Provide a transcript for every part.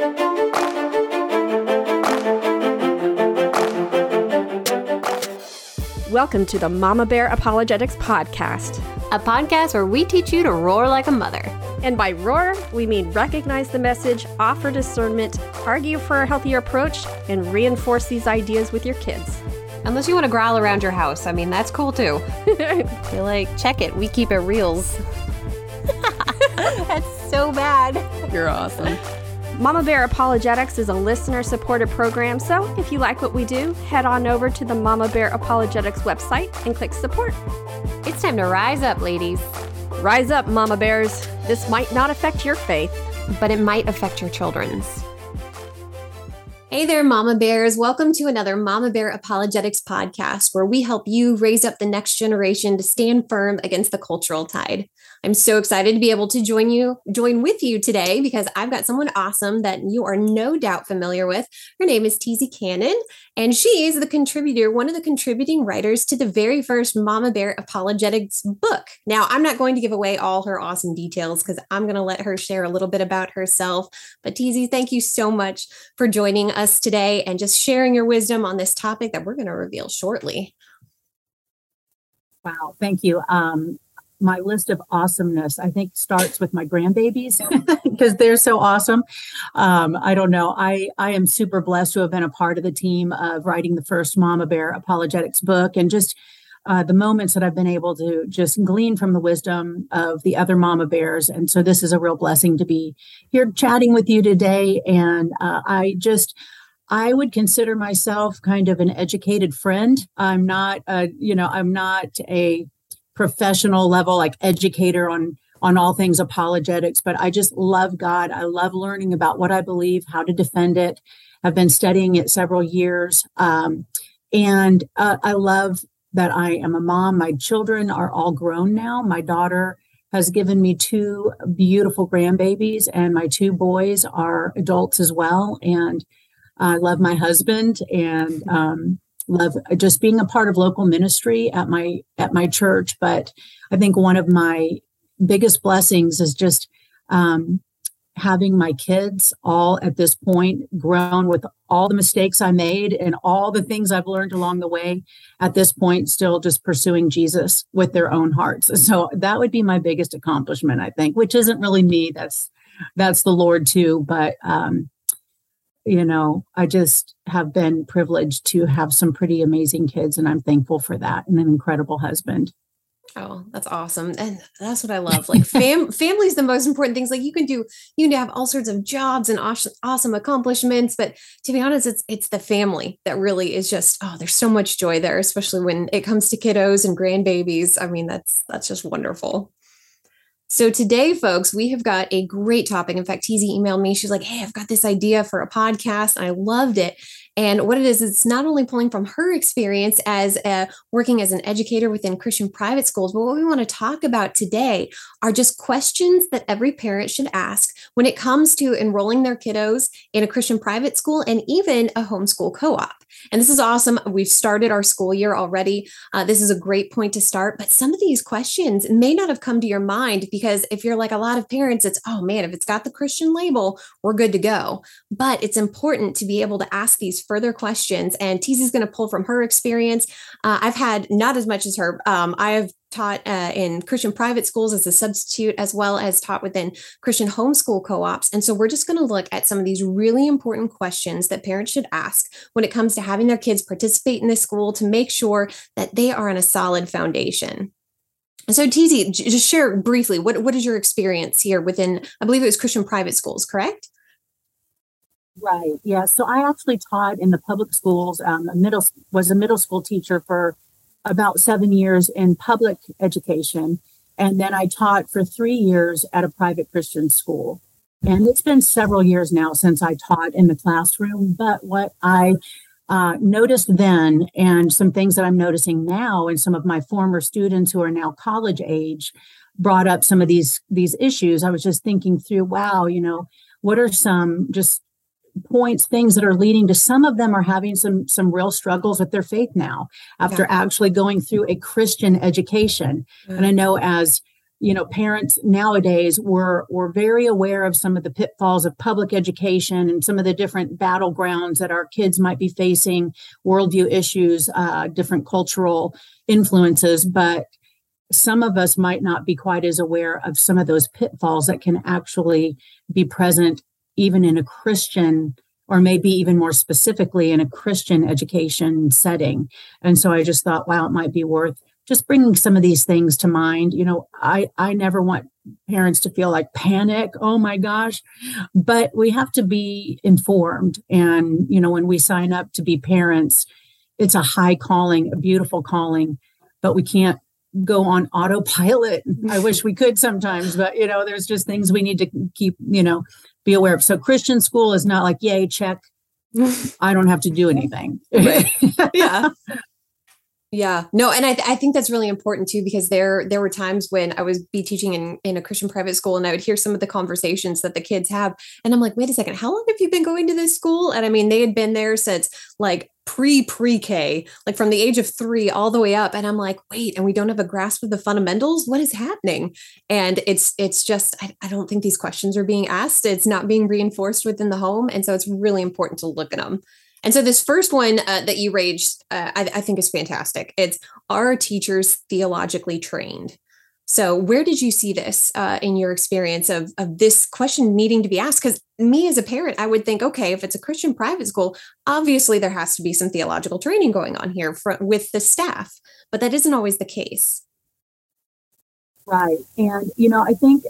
Welcome to the Mama Bear Apologetics Podcast, a podcast where we teach you to roar like a mother. And by roar, we mean recognize the message, offer discernment, argue for a healthier approach, and reinforce these ideas with your kids. Unless you want to growl around your house. I mean, that's cool too. You're like, check it. We keep it reals. That's so bad. You're awesome. Mama Bear Apologetics is a listener-supported program, so if you like what we do, head on over to the Mama Bear Apologetics website and click support. It's time to rise up, ladies. Rise up, Mama Bears. This might not affect your faith, but it might affect your children's. Hey there, Mama Bears. Welcome to another Mama Bear Apologetics podcast, where we help you raise up the next generation to stand firm against the cultural tide. I'm so excited to be able to join with you today because I've got someone awesome that you are no doubt familiar with. Her name is Teasy Cannon, and she is one of the contributing writers to the very first Mama Bear Apologetics book. Now, I'm not going to give away all her awesome details because I'm going to let her share a little bit about herself. But Teasy, thank you so much for joining us today and just sharing your wisdom on this topic that we're going to reveal shortly. Wow, thank you. My list of awesomeness, I think, starts with my grandbabies because they're so awesome. I don't know. I am super blessed to have been a part of the team of writing the first Mama Bear Apologetics book, and just the moments that I've been able to just glean from the wisdom of the other Mama Bears. And so this is a real blessing to be here chatting with you today. And I would consider myself kind of an educated friend. I'm not a professional level, like educator on all things apologetics, but I just love God. I love learning about what I believe, how to defend it. I've been studying it several years. And I love that I am a mom. My children are all grown now. My daughter has given me 2 beautiful grandbabies, and my 2 boys are adults as well. And I love my husband and love just being a part of local ministry at my church. But I think one of my biggest blessings is just having my kids all at this point grown with all the mistakes I made and all the things I've learned along the way, at this point still just pursuing Jesus with their own hearts. So that would be my biggest accomplishment, I think, which isn't really me. That's the Lord too. But I just have been privileged to have some pretty amazing kids, and I'm thankful for that, and an incredible husband. Oh, that's awesome. And that's what I love. Like family is the most important things. Like you can have all sorts of jobs and awesome accomplishments, but to be honest, it's the family that really is just, there's so much joy there, especially when it comes to kiddos and grandbabies. I mean, that's just wonderful. So today, folks, we have got a great topic. In fact, Teasy emailed me. She's like, hey, I've got this idea for a podcast. And I loved it. And what it is, it's not only pulling from her experience as working as an educator within Christian private schools, but what we want to talk about today are just questions that every parent should ask when it comes to enrolling their kiddos in a Christian private school and even a homeschool co-op. And this is awesome. We've started our school year already. This is a great point to start, but some of these questions may not have come to your mind because if you're like a lot of parents, it's, oh man, if it's got the Christian label, we're good to go. But it's important to be able to ask these further questions. And Teasy's going to pull from her experience. I've had not as much as her. I have taught in Christian private schools as a substitute, as well as taught within Christian homeschool co-ops. And so we're just going to look at some of these really important questions that parents should ask when it comes to having their kids participate in this school to make sure that they are on a solid foundation. And so Teasy, just share briefly, what is your experience here within, I believe it was Christian private schools, correct? Right. Yeah. So I actually taught in the public schools, was a middle school teacher for about 7 years in public education. And then I taught for 3 years at a private Christian school. And it's been several years now since I taught in the classroom. But what I noticed then, and some things that I'm noticing now, and some of my former students who are now college age brought up some of these issues. I was just thinking through, wow, what are some just points, things that are leading to, some of them are having some real struggles with their faith now after actually going through a Christian education. And I know as parents nowadays were very aware of some of the pitfalls of public education and some of the different battlegrounds that our kids might be facing, worldview issues, different cultural influences. But some of us might not be quite as aware of some of those pitfalls that can actually be present even in a Christian, or maybe even more specifically in a Christian education setting. And so I just thought, wow, it might be worth just bringing some of these things to mind. I never want parents to feel like panic. Oh my gosh. But we have to be informed. And, when we sign up to be parents, it's a high calling, a beautiful calling, but we can't go on autopilot. I wish we could sometimes, but, there's just things we need to keep, be aware of. So Christian school is not like, yay, check. I don't have to do anything. Right. Yeah. Yeah, no, and I think that's really important too, because there were times when I was teaching in a Christian private school, and I would hear some of the conversations that the kids have, and I'm like, wait a second, how long have you been going to this school? And I mean, they had been there since like pre-K, like from the age of 3 all the way up, and I'm like, wait, and we don't have a grasp of the fundamentals? What is happening? And it's just I don't think these questions are being asked. It's not being reinforced within the home, and so it's really important to look at them. And so this first one that you raised, I think is fantastic. It's, are teachers theologically trained? So where did you see this in your experience of this question needing to be asked? Because me as a parent, I would think, okay, if it's a Christian private school, obviously there has to be some theological training going on here with the staff, but that isn't always the case. Right. And, I think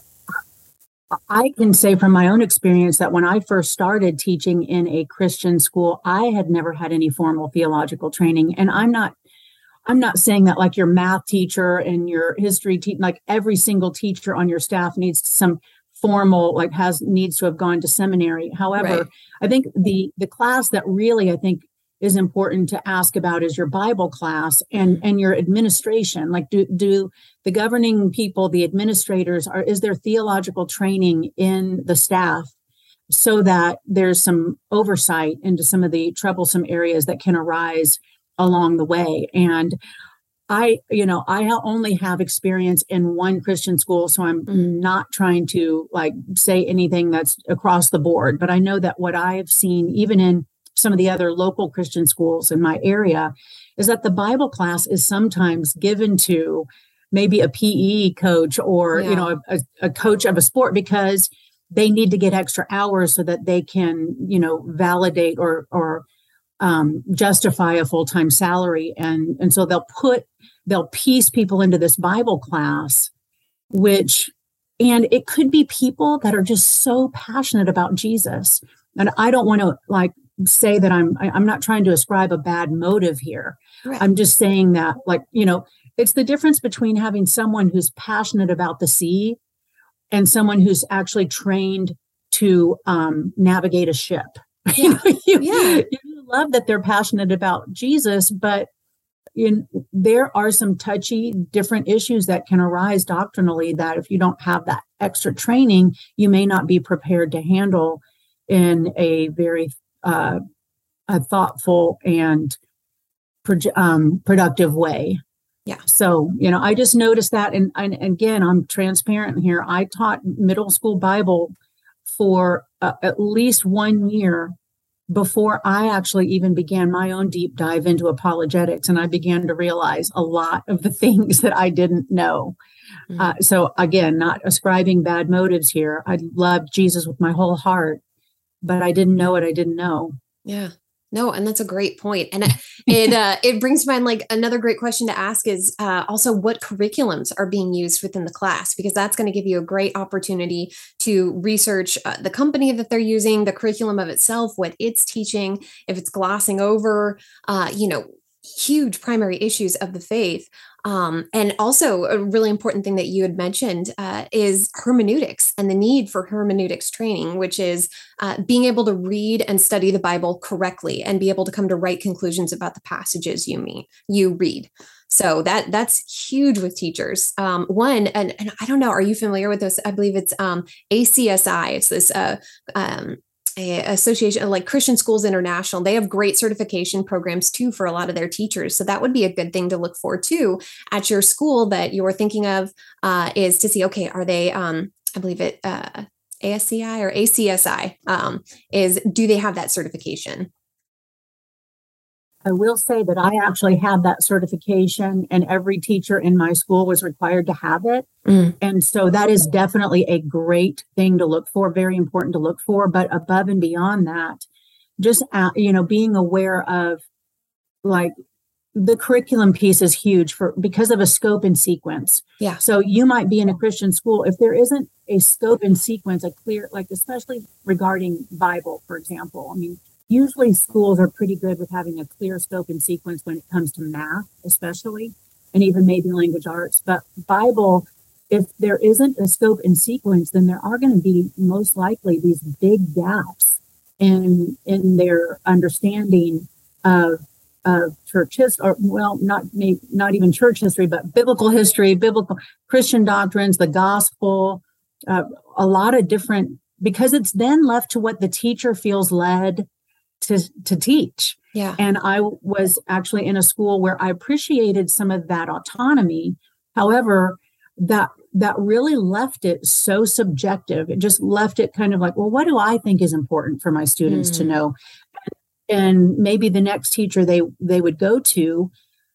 I can say from my own experience that when I first started teaching in a Christian school, I had never had any formal theological training. And I'm not saying that like your math teacher and your history teacher, like every single teacher on your staff needs some formal, needs to have gone to seminary. However, right. I think the class that really, I think, is important to ask about is your Bible class and your administration. Like, do the governing people, the administrators, is there theological training in the staff so that there's some oversight into some of the troublesome areas that can arise along the way? And I only have experience in one Christian school, so I'm not trying to say anything that's across the board. But I know that what I have seen, even in some of the other local Christian schools in my area, is that the Bible class is sometimes given to maybe a PE coach or, a coach of a sport, because they need to get extra hours so that they can, validate or justify a full-time salary. And so they'll piece people into this Bible class, and it could be people that are just so passionate about Jesus. And I don't want to say that I'm not trying to ascribe a bad motive here. Right. I'm just saying that it's the difference between having someone who's passionate about the sea and someone who's actually trained to navigate a ship. Yeah. You love that they're passionate about Jesus, but there are some touchy different issues that can arise doctrinally that if you don't have that extra training, you may not be prepared to handle in a very a thoughtful and productive way. Yeah. So, I just noticed that. And again, I'm transparent here. I taught middle school Bible for at least 1 year before I actually even began my own deep dive into apologetics. And I began to realize a lot of the things that I didn't know. So again, not ascribing bad motives here. I loved Jesus with my whole heart, but I didn't know what I didn't know. Yeah. No, and that's a great point. And it brings to mind another great question to ask is also what curriculums are being used within the class, because that's going to give you a great opportunity to research the company that they're using, the curriculum of itself, what it's teaching, if it's glossing over, huge primary issues of the faith. And also a really important thing that you had mentioned is hermeneutics and the need for hermeneutics training, which is being able to read and study the Bible correctly and be able to come to right conclusions about the passages you read. So that's huge with teachers. One, and I don't know, are you familiar with this? I believe it's ACSI. It's this a association like Christian Schools International. They have great certification programs too for a lot of their teachers. So that would be a good thing to look for too at your school that you're thinking of, is to see, okay, are they, I believe it, ASCI or ACSI, do they have that certification? I will say that I actually have that certification, and every teacher in my school was required to have it. And so that is definitely a great thing to look for, very important to look for. But above and beyond that, just, being aware of, like, the curriculum piece is huge because of a scope and sequence. Yeah. So you might be in a Christian school. If there isn't a scope and sequence, a clear, like, especially regarding Bible, for example, I mean, usually schools are pretty good with having a clear scope and sequence when it comes to math, especially, and even maybe language arts. But Bible, if there isn't a scope and sequence, then there are going to be most likely these big gaps in their understanding of church history, or, well, not even church history, but biblical history, biblical Christian doctrines, the gospel, a lot of different, because it's then left to what the teacher feels led to teach. Yeah. And I was actually in a school where I appreciated some of that autonomy. However, that really left it so subjective. It just left it kind of like, well, what do I think is important for my students to know? And maybe the next teacher they would go to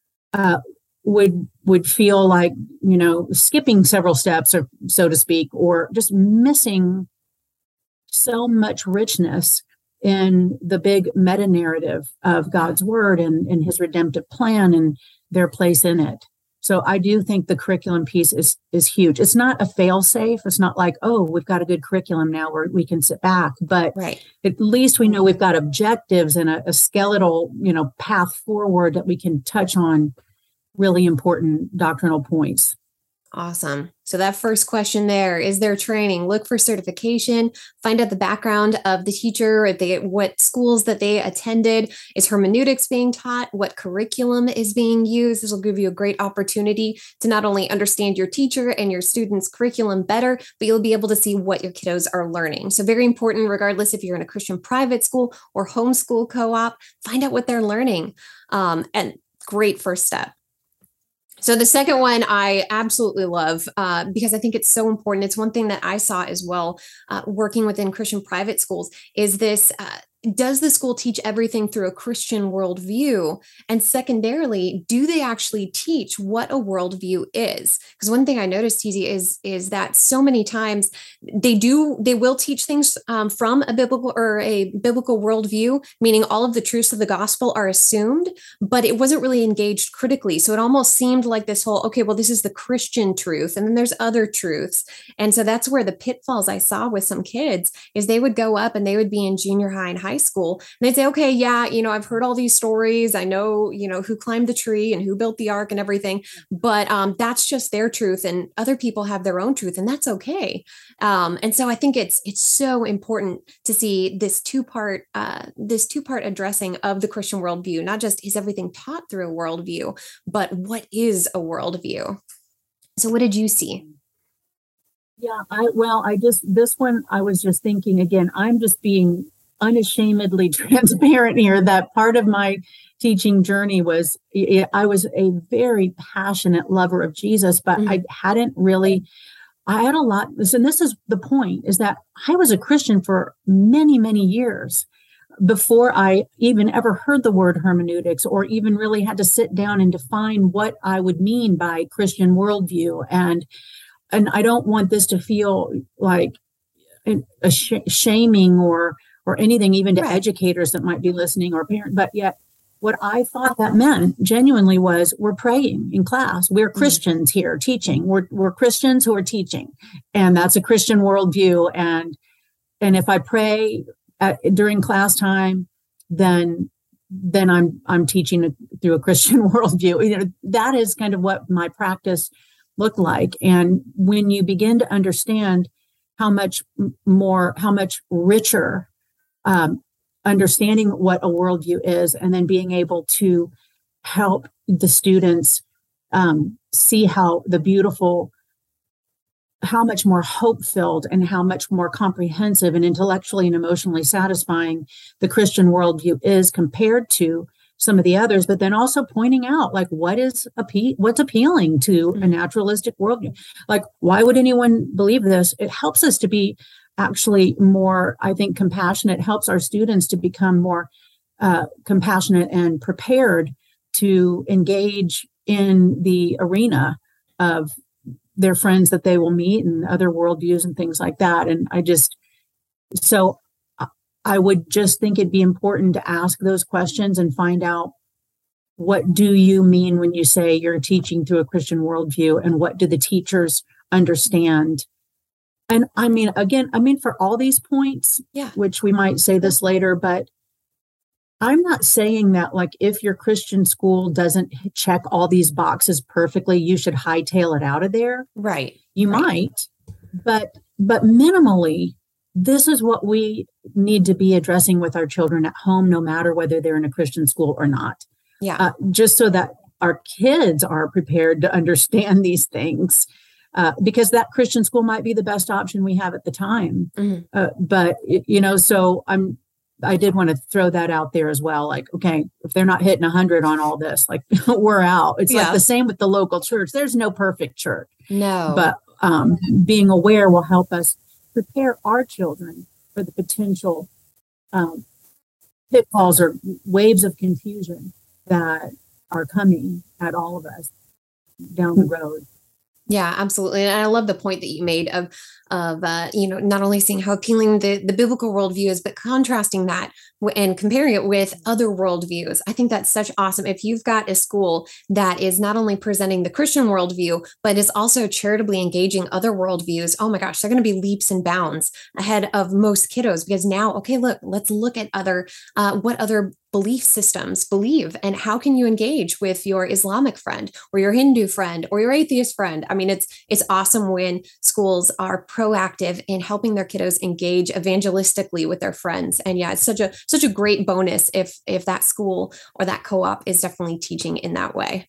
would feel like, skipping several steps, or so to speak, or just missing so much richness in the big meta narrative of God's word and his redemptive plan and their place in it. So I do think the curriculum piece is huge. It's not a fail safe. It's not like, oh, we've got a good curriculum now where we can sit back, but at least we know we've got objectives and a skeletal, path forward that we can touch on really important doctrinal points. Awesome. So that first question there, is there training? Look for certification, find out the background of the teacher, what schools that they attended. Is hermeneutics being taught? What curriculum is being used? This will give you a great opportunity to not only understand your teacher and your students' curriculum better, but you'll be able to see what your kiddos are learning. So very important, regardless if you're in a Christian private school or homeschool co-op, find out what they're learning. And great first step. So the second one I absolutely love because I think it's so important. It's one thing that I saw as well working within Christian private schools is this, does the school teach everything through a Christian worldview? And secondarily, do they actually teach what a worldview is? Because one thing I noticed, TZ, is that so many times they will teach things from a biblical worldview, meaning all of the truths of the gospel are assumed, but it wasn't really engaged critically. So it almost seemed like this whole, okay, well, this is the Christian truth, and then there's other truths. And so that's where the pitfalls I saw with some kids is they would go up and they would be in junior high and high school, and they'd say, okay, yeah, I've heard all these stories. I know, who climbed the tree and who built the ark and everything, but that's just their truth, and other people have their own truth, and that's okay. And so I think it's so important to see this two-part addressing of the Christian worldview, not just is everything taught through a worldview, but what is a worldview? So what did you see? Yeah, this one, I was just thinking, again, I'm just being unashamedly transparent here, that part of my teaching journey was, I was a very passionate lover of Jesus, but I had a lot, and this is the point, is that I was a Christian for many, many years before I even ever heard the word hermeneutics, or even really had to sit down and define what I would mean by Christian worldview. And I don't want this to feel like a shaming or anything, even to educators that might be listening or parents. But yet what I thought that meant genuinely was, we're praying in class. We're Christians here teaching. We're Christians who are teaching. And that's a Christian worldview. And if I pray during class time, then I'm teaching through a Christian worldview. That is kind of what my practice looked like. And when you begin to understand how much richer understanding what a worldview is, and then being able to help the students see how the beautiful how much more hope-filled and how much more comprehensive and intellectually and emotionally satisfying the Christian worldview is compared to some of the others, but then also pointing out like what's appealing to a naturalistic worldview. Like, why would anyone believe this? It helps us to be actually more, I think, compassionate, helps our students to become more compassionate and prepared to engage in the arena of their friends that they will meet and other worldviews and things like that. And I would just think it'd be important to ask those questions and find out, what do you mean when you say you're teaching through a Christian worldview, and what do the teachers understand? And I mean, again, for all these points, which we might say this later, but I'm not saying that like if your Christian school doesn't check all these boxes perfectly, you should hightail it out of there. Right. You might, but minimally, this is what we need to be addressing with our children at home, no matter whether they're in a Christian school or not. Yeah. Just so that our kids are prepared to understand these things, because that Christian school might be the best option we have at the time. But so I did want to throw that out there as well. Like, okay, if they're not hitting 100 on all this, like we're out. It's like the same with the local church. There's no perfect church. No. But being aware will help us prepare our children for the potential pitfalls or waves of confusion that are coming at all of us down the road. Yeah, absolutely. And I love the point that you made of not only seeing how appealing the biblical worldview is, but contrasting that and comparing it with other worldviews. I think that's such awesome. If you've got a school that is not only presenting the Christian worldview, but is also charitably engaging other worldviews, oh my gosh, they're going to be leaps and bounds ahead of most kiddos, because now, okay, let's look at what other belief systems believe, and how can you engage with your Islamic friend or your Hindu friend or your atheist friend. I mean, it's awesome when schools are proactive in helping their kiddos engage evangelistically with their friends. And yeah, it's such a great bonus if that school or that co-op is definitely teaching in that way.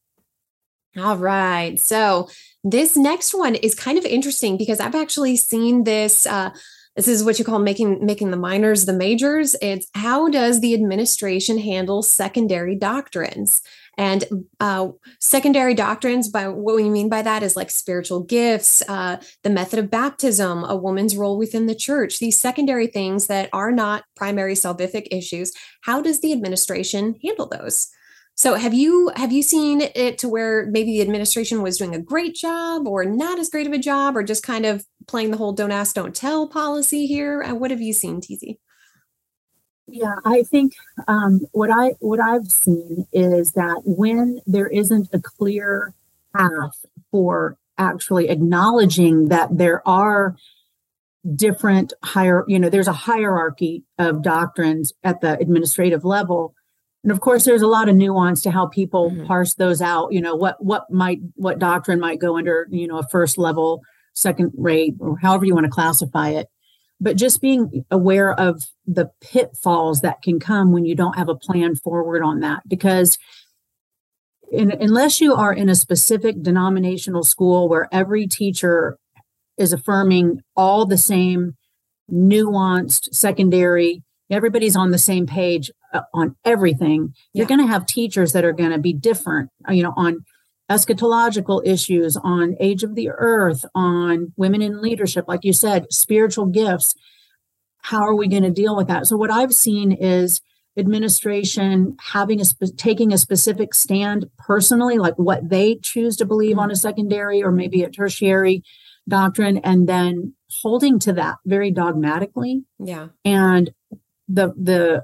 All right. So this next one is kind of interesting because I've actually seen this. This is what you call making the minors the majors. It's how does the administration handle secondary doctrines? And secondary doctrines, by what we mean by that is like spiritual gifts, the method of baptism, a woman's role within the church, these secondary things that are not primary salvific issues. How does the administration handle those? So have you seen it to where maybe the administration was doing a great job or not as great of a job, or just kind of playing the whole don't ask, don't tell policy here? What have you seen, TZ? Yeah, I think what I've seen is that when there isn't a clear path for actually acknowledging that there are different there's a hierarchy of doctrines at the administrative level. And of course, there's a lot of nuance to how people parse those out. What doctrine might go under, a first level, second rate, or however you want to classify it. But just being aware of the pitfalls that can come when you don't have a plan forward on that. Because unless you are in a specific denominational school where every teacher is affirming all the same nuanced secondary, everybody's on the same page on everything, you're going to have teachers that are going to be different, on eschatological issues, on age of the earth, on women in leadership, like you said, spiritual gifts. How are we going to deal with that? So what I've seen is administration taking a specific stand personally, like what they choose to believe on a secondary or maybe a tertiary doctrine, and then holding to that very dogmatically. Yeah. And the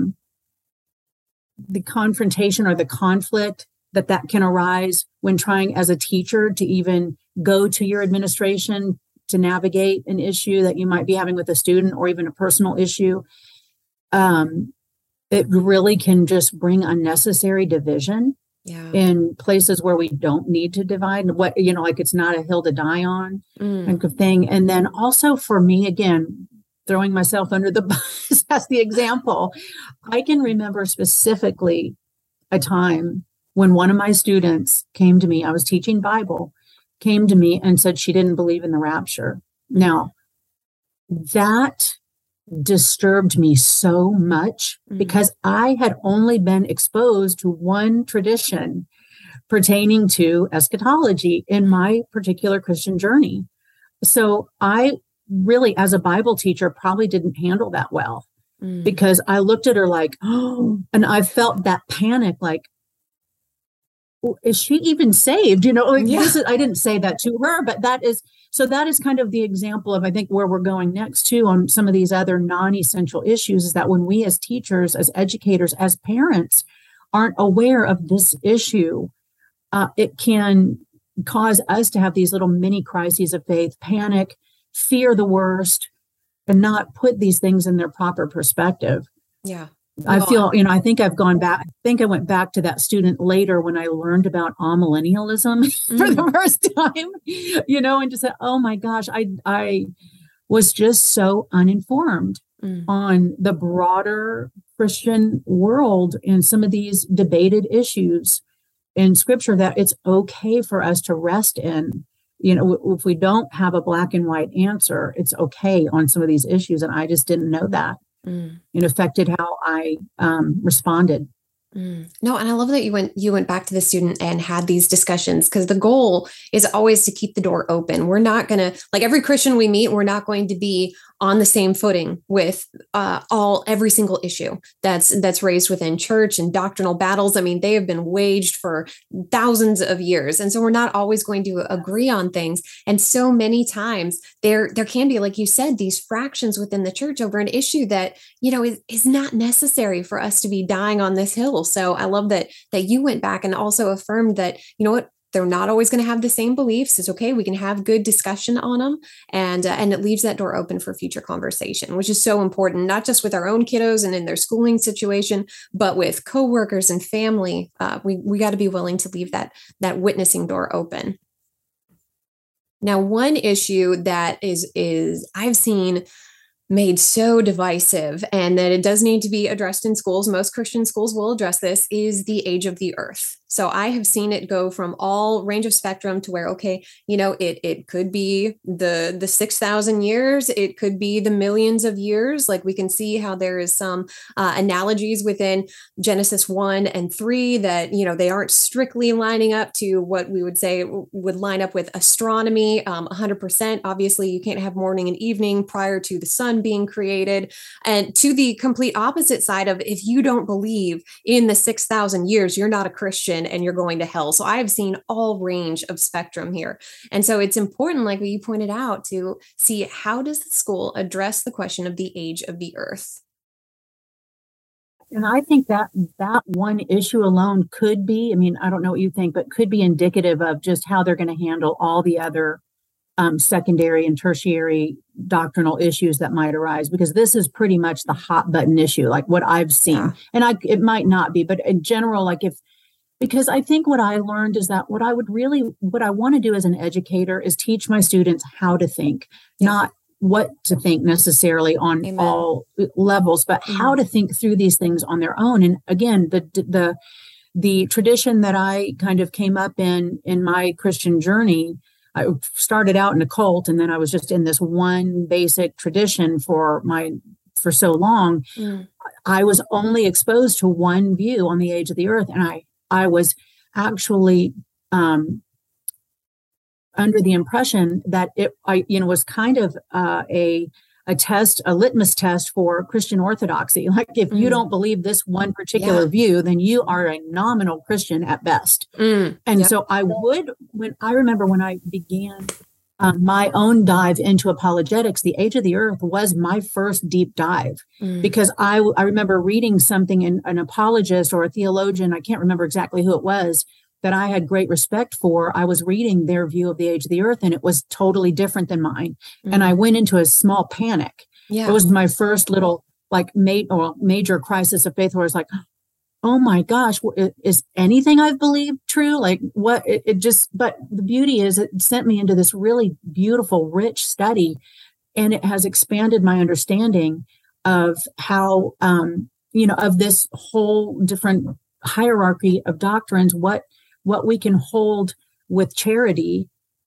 confrontation or the conflict that can arise when trying as a teacher to even go to your administration to navigate an issue that you might be having with a student or even a personal issue. It really can just bring unnecessary division in places where we don't need to divide, like it's not a hill to die on kind of thing. And then also for me, again, throwing myself under the bus as the example, I can remember specifically a time when one of my students came to me. I was teaching Bible, came to me and said she didn't believe in the rapture. Now, that disturbed me so much because I had only been exposed to one tradition pertaining to eschatology in my particular Christian journey. So I really, as a Bible teacher, probably didn't handle that well because I looked at her like, oh, and I felt that panic, like, is she even saved? You know, like, I didn't say that to her, but that is kind of the example of, I think, where we're going next too on some of these other non-essential issues, is that when we as teachers, as educators, as parents aren't aware of this issue, it can cause us to have these little mini crises of faith, panic, fear the worst, and not put these things in their proper perspective. Yeah. I feel, I think I've gone back. I think I went back to that student later when I learned about amillennialism for the first time, and just said, oh my gosh, I was just so uninformed on the broader Christian world and some of these debated issues in scripture that it's okay for us to rest in. If we don't have a black and white answer, it's okay on some of these issues. And I just didn't know that. It affected how I responded. No, and I love that you went back to the student and had these discussions, because the goal is always to keep the door open. We're not going to, like every Christian we meet, we're not going to be on the same footing with every single issue that's raised within church, and doctrinal battles. I mean, they have been waged for thousands of years. And so we're not always going to agree on things. And so many times there can be, like you said, these fractions within the church over an issue that, is not necessary for us to be dying on this hill. So I love that you went back and also affirmed that, they're not always going to have the same beliefs. It's okay. We can have good discussion on them. And it leaves that door open for future conversation, which is so important, not just with our own kiddos and in their schooling situation, but with coworkers and family. We got to be willing to leave that witnessing door open. Now, one issue that is I've seen made so divisive, and that it does need to be addressed in schools, most Christian schools will address this, is the age of the earth. So I have seen it go from all range of spectrum to where, okay, it could be the 6,000 years, it could be the millions of years. Like we can see how there is some analogies within Genesis 1 and 3 that, they aren't strictly lining up to what we would say would line up with astronomy 100%. Obviously, you can't have morning and evening prior to the sun being created. And to the complete opposite side of, if you don't believe in the 6,000 years, you're not a Christian and you're going to hell. So I have seen all range of spectrum here. And so it's important, like what you pointed out, to see how does the school address the question of the age of the earth. And I think that one issue alone could be, I don't know what you think, but could be indicative of just how they're going to handle all the other secondary and tertiary doctrinal issues that might arise, because this is pretty much the hot button issue, like what I've seen. Yeah. And it might not be, but in general, because I think what I learned is that what I want to do as an educator is teach my students how to think, not what to think necessarily on all levels, but how to think through these things on their own. And again, the tradition that I kind of came up in my Christian journey, I started out in a cult, and then I was just in this one basic tradition for so long. I was only exposed to one view on the age of the earth, and I was actually under the impression that it was kind of a litmus test for Christian orthodoxy. Like, if you don't believe this one particular view, then you are a nominal Christian at best. So when I began my own dive into apologetics, the age of the earth was my first deep dive, because I remember reading something in an apologist or a theologian, I can't remember exactly who it was, that I had great respect for. I was reading their view of the age of the earth, and it was totally different than mine. And I went into a small panic. It was my first little major crisis of faith, where I was like, oh my gosh, is anything I've believed true? Like, what but the beauty is it sent me into this really beautiful, rich study, and it has expanded my understanding of how, of this whole different hierarchy of doctrines, what we can hold with charity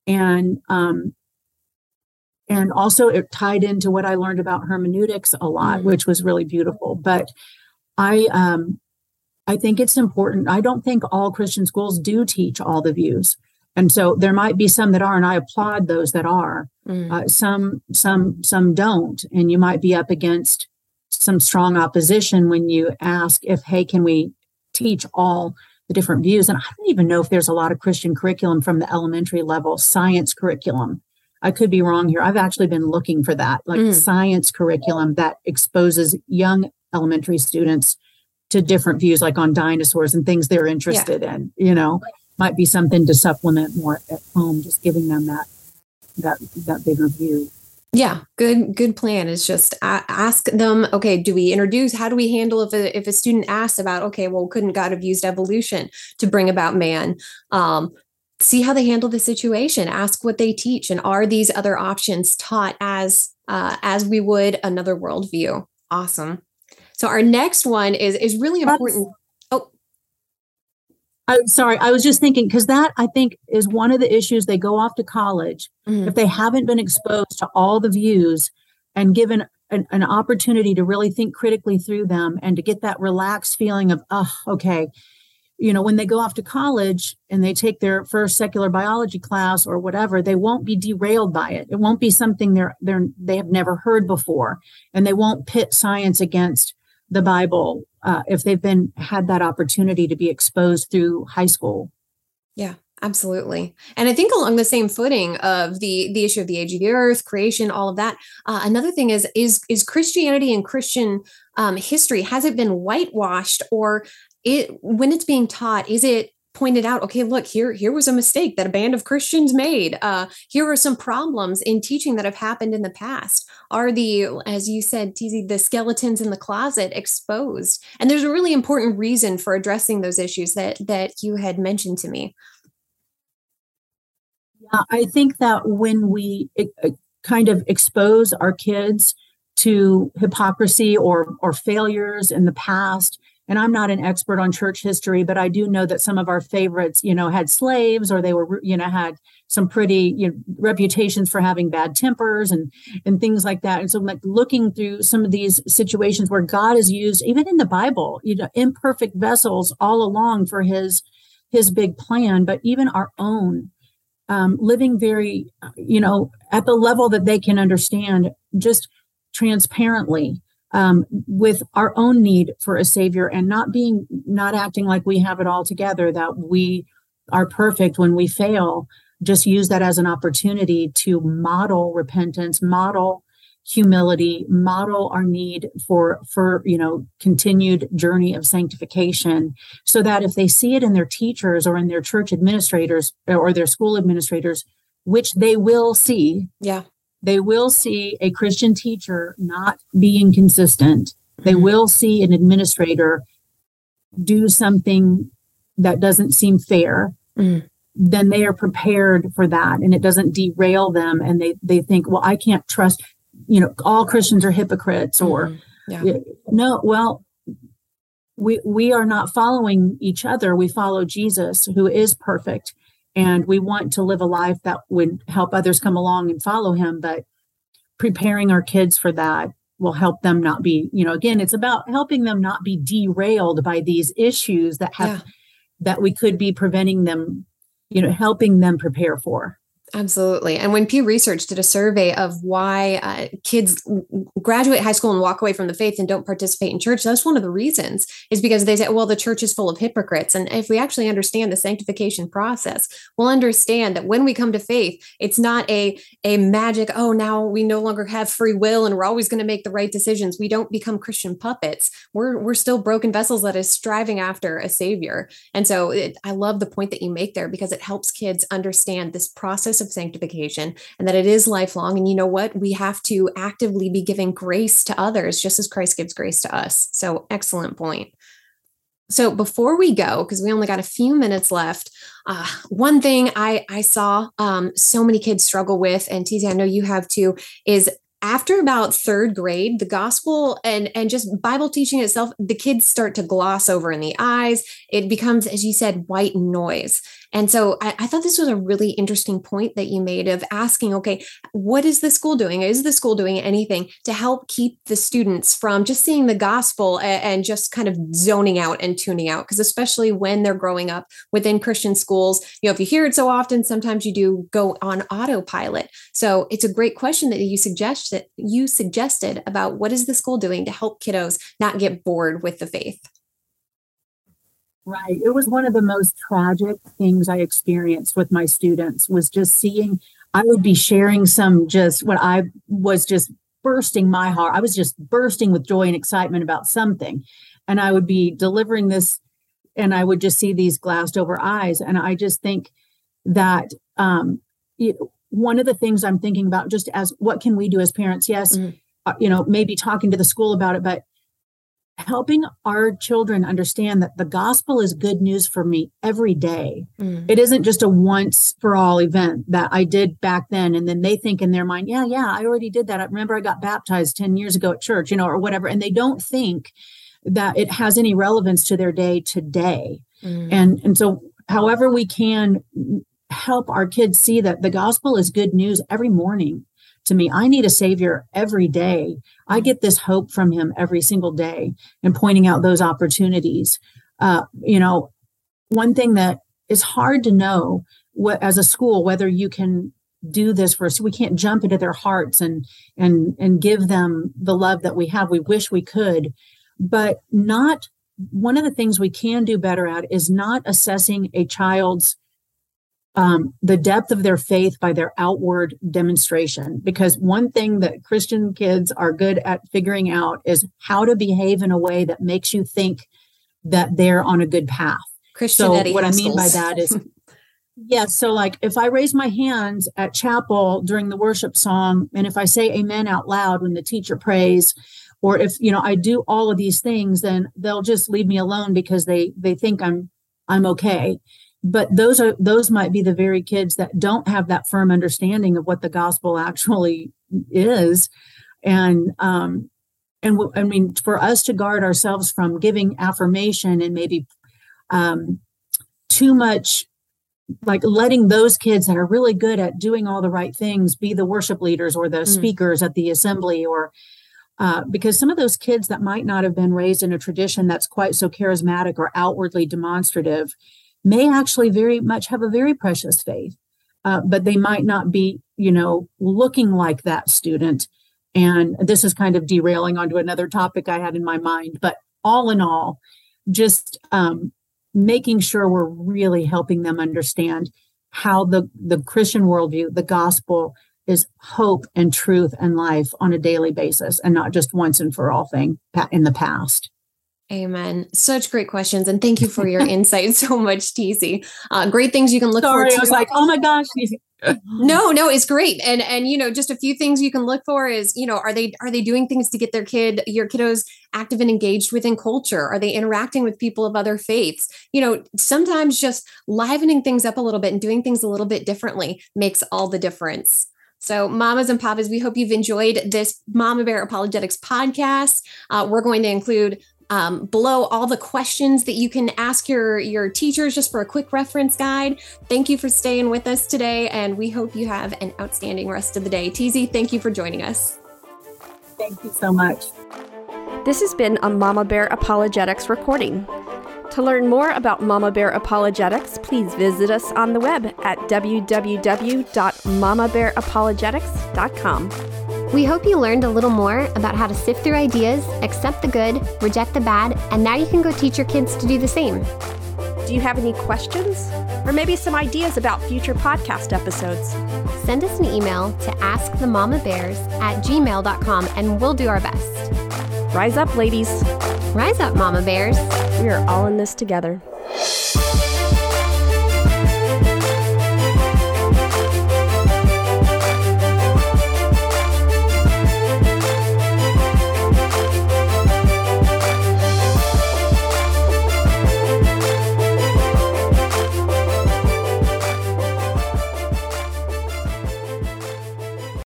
And also it tied into what I learned about hermeneutics a lot, which was really beautiful. But I think it's important. I don't think all Christian schools do teach all the views. And so there might be some that are, and I applaud those that are. Some don't. And you might be up against some strong opposition when you ask if, hey, can we teach all the different views? And I don't even know if there's a lot of Christian curriculum from the elementary level, science curriculum. I could be wrong here. I've actually been looking for that, like science curriculum that exposes young elementary students to different views, like on dinosaurs and things they're interested in, might be something to supplement more at home, just giving them that bigger view. Yeah, good plan is just ask them, okay, do we introduce, how do we handle if a student asks about, okay, well, couldn't God have used evolution to bring about man? See how they handle the situation, ask what they teach, and are these other options taught as we would another worldview? Awesome. So our next one is really important. I'm sorry. I was just thinking, because that I think is one of the issues. They go off to college. If they haven't been exposed to all the views and given an opportunity to really think critically through them and to get that relaxed feeling of, okay, when they go off to college and they take their first secular biology class or whatever, they won't be derailed by it. It won't be something they have never heard before, and they won't pit science against the Bible if they've had that opportunity to be exposed through high school. Yeah, absolutely. And I think along the same footing of the issue of the age of the earth, creation, all of that. Another thing is Christianity and Christian history, has it been whitewashed, or when it's being taught, is it pointed out, okay, look, here was a mistake that a band of Christians made. Here are some problems in teaching that have happened in the past. Are as you said, TZ, the skeletons in the closet exposed? And there's a really important reason for addressing those issues that you had mentioned to me. Yeah, I think that when we kind of expose our kids to hypocrisy or failures in the past, and I'm not an expert on church history, but I do know that some of our favorites, had slaves, or they were, had some pretty reputations for having bad tempers and things like that. And so, like, looking through some of these situations where God has used, even in the Bible, imperfect vessels all along for his big plan, but even our own, living very, at the level that they can understand, just transparently. With our own need for a savior, and not acting like we have it all together, that we are perfect when we fail. Just use that as an opportunity to model repentance, model humility, model our need for continued journey of sanctification, so that if they see it in their teachers or in their church administrators or their school administrators, which they will see. Yeah. They will see a Christian teacher not being consistent. They will see an administrator do something that doesn't seem fair. Then they are prepared for that, and it doesn't derail them. And they think, well, I can't trust, all Christians are hypocrites, or no, well, we are not following each other. We follow Jesus, who is perfect. And we want to live a life that would help others come along and follow him. But preparing our kids for that will help them not be, again, it's about helping them not be derailed by these issues that we could be preventing them, helping them prepare for. Absolutely. And when Pew Research did a survey of why kids graduate high school and walk away from the faith and don't participate in church, that's one of the reasons, is because they say, well, the church is full of hypocrites. And if we actually understand the sanctification process, we'll understand that when we come to faith, it's not a magic, now we no longer have free will and we're always going to make the right decisions. We don't become Christian puppets. We're still broken vessels that is striving after a savior. And so I love the point that you make there, because it helps kids understand this process of sanctification, and that it is lifelong. And you know what? We have to actively be giving grace to others, just as Christ gives grace to us. So excellent point. So before we go, because we only got a few minutes left, one thing I saw so many kids struggle with, and TZ, I know you have too, is after about third grade, the gospel and just Bible teaching itself, the kids start to gloss over in the eyes. It becomes, as you said, white noise. And so I thought this was a really interesting point that you made of asking, okay, what is the school doing? Is the school doing anything to help keep the students from just seeing the gospel and just kind of zoning out and tuning out? Because especially when they're growing up within Christian schools, if you hear it so often, sometimes you do go on autopilot. So it's a great question that you suggested about what is the school doing to help kiddos not get bored with the faith. Right. It was one of the most tragic things I experienced with my students was just seeing, I would be sharing when I was just bursting my heart. I was just bursting with joy and excitement about something. And I would be delivering this and I would just see these glassed over eyes. And I just think that one of the things I'm thinking about just as what can we do as parents? Yes, maybe talking to the school about it, but helping our children understand that the gospel is good news for me every day. It isn't just a once for all event that I did back then. And then they think in their mind, yeah, I already did that. I remember I got baptized 10 years ago at church, or whatever. And they don't think that it has any relevance to their day today. And so however we can help our kids see that the gospel is good news every morning. To me, I need a savior every day. I get this hope from him every single day and pointing out those opportunities. One thing that is hard to know as a school, whether you can do this for us, we can't jump into their hearts and give them the love that we have. We wish we could, but not one of the things we can do better at is not assessing a child's the depth of their faith by their outward demonstration. Because one thing that Christian kids are good at figuring out is how to behave in a way that makes you think that they're on a good path. Christian so what Haskell's. I mean by that is, yes. So like if I raise my hands at chapel during the worship song, and if I say amen out loud when the teacher prays, or if, I do all of these things, then they'll just leave me alone because they think I'm okay. But those might be the very kids that don't have that firm understanding of what the gospel actually is. And I mean, for us to guard ourselves from giving affirmation and maybe too much, like letting those kids that are really good at doing all the right things be the worship leaders or the speakers at the assembly, or because some of those kids that might not have been raised in a tradition that's quite so charismatic or outwardly demonstrative may actually very much have a very precious faith, but they might not be, looking like that student. And this is kind of derailing onto another topic I had in my mind. But all in all, just making sure we're really helping them understand how the Christian worldview, the gospel, is hope and truth and life on a daily basis, and not just once and for all thing in the past. Amen. Such great questions. And thank you for your insight so much, TC. Great things you can look for. I was like, oh my gosh. No, it's great. And, just a few things you can look for is, are they doing things to get your kiddos active and engaged within culture? Are they interacting with people of other faiths? Sometimes just livening things up a little bit and doing things a little bit differently makes all the difference. So mamas and papas, we hope you've enjoyed this Mama Bear Apologetics podcast. We're going to include below all the questions that you can ask your teachers just for a quick reference guide. Thank you for staying with us today, and we hope you have an outstanding rest of the day. TZ, thank you for joining us. Thank you so much. This has been a Mama Bear Apologetics recording. To learn more about Mama Bear Apologetics, please visit us on the web at www.mamabearapologetics.com. We hope you learned a little more about how to sift through ideas, accept the good, reject the bad, and now you can go teach your kids to do the same. Do you have any questions? Or maybe some ideas about future podcast episodes? Send us an email to askthemamabears@gmail.com and we'll do our best. Rise up, ladies. Rise up, Mama Bears. We are all in this together.